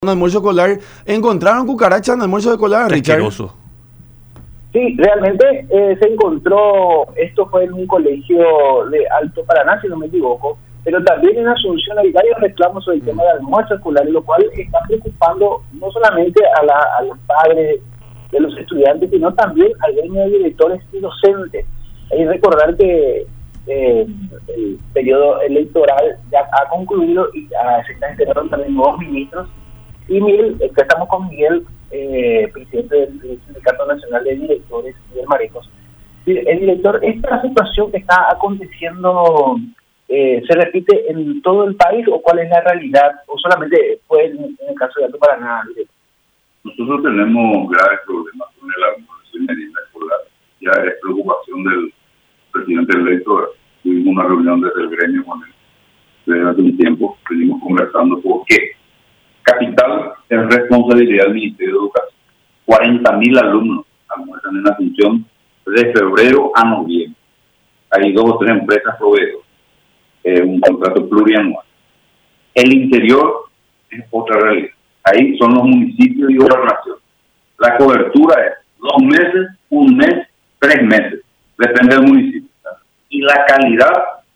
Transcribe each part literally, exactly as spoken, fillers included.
un almuerzo escolar, encontraron cucarachas en el almuerzo escolar, Richard. Asqueroso. Sí, realmente eh, se encontró, esto fue en un colegio de Alto Paraná, si no me equivoco, pero también en Asunción hay varios reclamos sobre el tema del almuerzo escolar, lo cual está preocupando no solamente a, la, a los padres de los estudiantes, sino también al gremio de directores y docentes. Hay que recordar que eh, el periodo electoral ya ha concluido y ya se están integrando también nuevos ministros. Y Miguel, acá estamos con Miguel, eh, presidente del Sindicato Nacional de Directores, Miguel Marejos. El director, esta situación que está aconteciendo, eh, ¿se repite en todo el país o cuál es la realidad? ¿O solamente fue en, en el caso de Alto Paraná? Nosotros tenemos graves problemas con el almuerzo y merienda escolar. Ya es preocupación del presidente electo. Tuvimos una reunión desde el gremio con él desde hace un tiempo. Venimos conversando por qué. Capital es responsabilidad del Ministerio de Educación. cuarenta mil alumnos almuerzan en Asunción de febrero a noviembre. Hay dos o tres empresas proveedoras, eh, un contrato plurianual. El interior es otra realidad. Ahí son los municipios y gobernación. La cobertura es dos meses, un mes, tres meses. Depende del municipio. ¿Verdad? Y la calidad,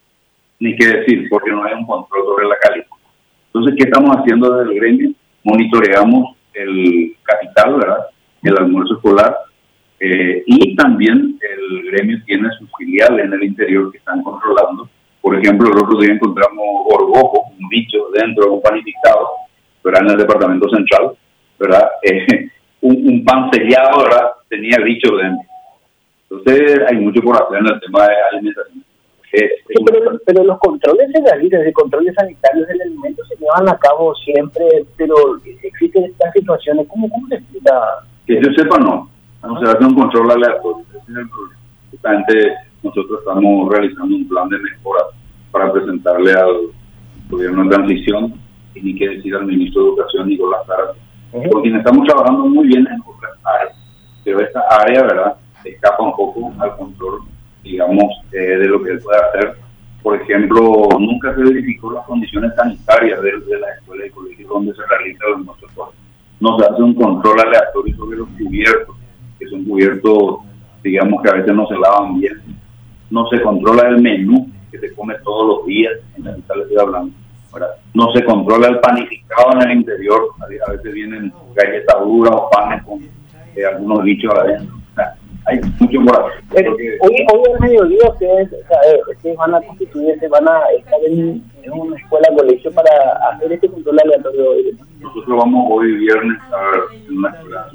ni qué decir, porque no hay un control sobre la calidad. Entonces, ¿qué estamos haciendo desde el gremio? Monitoreamos el capital, ¿verdad? El almuerzo escolar. Eh, y también el gremio tiene sus filiales en el interior que están controlando. Por ejemplo, el otro día encontramos gorgojo, un bicho dentro de un panificado, ¿verdad? En el departamento central, ¿verdad? Eh, un, un pan sellado, ¿verdad? Tenía bicho dentro. Entonces, hay mucho por hacer en el tema de alimentación. Eh, sí, pero, pero los controles se realizan, los controles sanitarios del alimento se llevan a cabo siempre, pero existen estas situaciones. ¿Cómo, cómo se explica? Que yo sepa, no. No se hace un control aleatorio. Ese es el problema. Justamente nosotros estamos realizando un plan de mejora para presentarle al gobierno de transición y ni qué decir al ministro de Educación, Nicolás Zárate, uh-huh. Porque estamos trabajando muy bien en otras áreas, pero esta área, ¿verdad?, escapa un poco al control, digamos, eh, de lo que él puede hacer. Por ejemplo, nunca se verificó las condiciones sanitarias de, de la escuela y colegio donde se realiza el almuerzo escolar. No se hace un control aleatorio sobre los cubiertos, que son cubiertos, digamos, que a veces no se lavan bien. No se controla el menú que se come todos los días, en la mitad le estoy hablando, ¿verdad? No se controla el panificado en el interior, a veces vienen galletas duras o panes con eh, algunos bichos adentro. O sea, hay mucho por hacer. Porque... Hoy, hoy al mediodía ustedes, o sea, ustedes van a constituir, se van a estar en, en una escuela, colegio para hacer este control aleatorio hoy. Nosotros vamos hoy viernes a en una escuela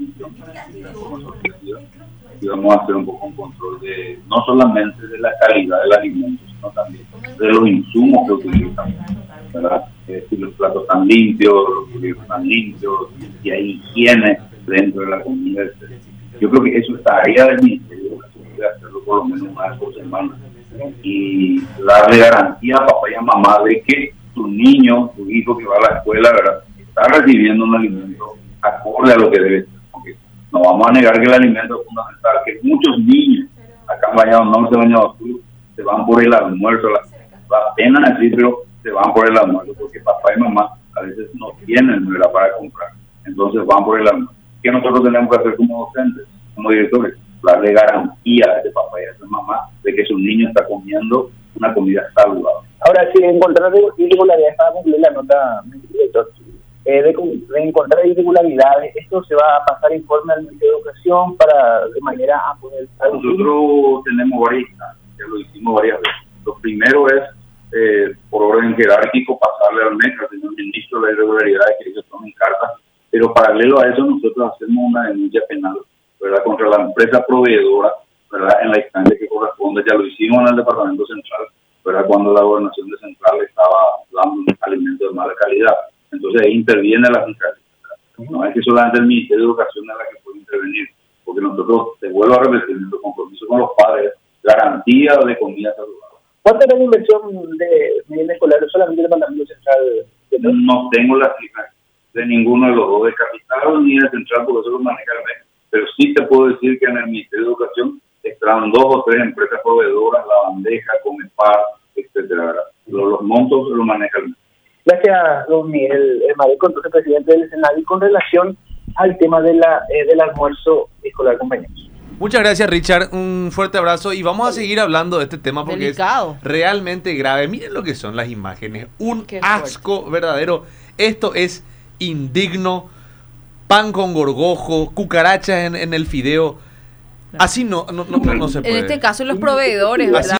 y vamos a hacer un poco un control de no solamente de la calidad del alimento, sino también de los insumos que utilizan, ¿verdad? Eh, si los platos están limpios, los cubiertos están limpios, si hay higiene dentro de la comida, etcétera. Yo creo que eso es tarea del Ministerio de Educación, de hacerlo por lo menos una vez por semana y darle garantía a papá y a mamá de que tu niño, tu hijo que va a la escuela, ¿verdad?, está recibiendo un alimento acorde a lo que debe ser. Porque no vamos a negar que el alimento es fundamental, que muchos niños acá en Bañado Norte, Bañado Sur, se van por el almuerzo, la, la pena decir, pero se van por el almuerzo, porque papá y mamá a veces no tienen, ¿verdad?, para comprar, entonces van por el almuerzo. ¿Qué nosotros tenemos que hacer como docentes, como directores? Darle garantía a ese papá y a esa mamá de que su niño está comiendo una comida saludable. Ahora, si encontrar irregularidades, para concluir la nota, director, eh, de, de encontrar irregularidades, esto se va a pasar informe al Ministerio de Educación para de manera a poder... Nosotros tenemos varias, ya lo hicimos varias veces. Lo primero es, eh, por orden jerárquico, pasarle al M E C, al señor ministro, la irregularidad que ellos tomen cartas, pero paralelo a eso nosotros hacemos una denuncia penal, ¿verdad?, contra la empresa proveedora, ¿verdad?, en la instancia que corresponde. Ya lo hicimos en el departamento central, ¿verdad?, cuando la gobernación de central estaba dando alimentos de mala calidad. Entonces ahí interviene la fiscalía. No es que solamente el Ministerio de Educación es la que puede intervenir, porque nosotros, te vuelvo a repetir, nuestro compromiso con los padres, garantía de comida saludable. ¿Cuánto es la inversión de merienda escolar solamente del departamento central? No, no tengo la cifra de ninguno de los dos, de capital ni de central, porque eso lo maneja el M E C, pero sí te puedo decir que en el Ministerio de Educación están dos o tres empresas proveedoras, La Bandeja, Comepar, etcétera. Los, los montos los maneja el M E C. Gracias, don Miguel Mareco, entonces presidente del Senado, con relación al tema de la eh, del almuerzo escolar, compañeros. Muchas gracias, Richard. Un fuerte abrazo y vamos a seguir hablando de este tema porque Delicado. es realmente grave. Miren lo que son las imágenes. Un Qué asco fuerte. verdadero. Esto es indigno. Pan con gorgojo, cucarachas en, en el fideo. Así no, no, no, no se puede. En este caso los proveedores, ¿verdad? Así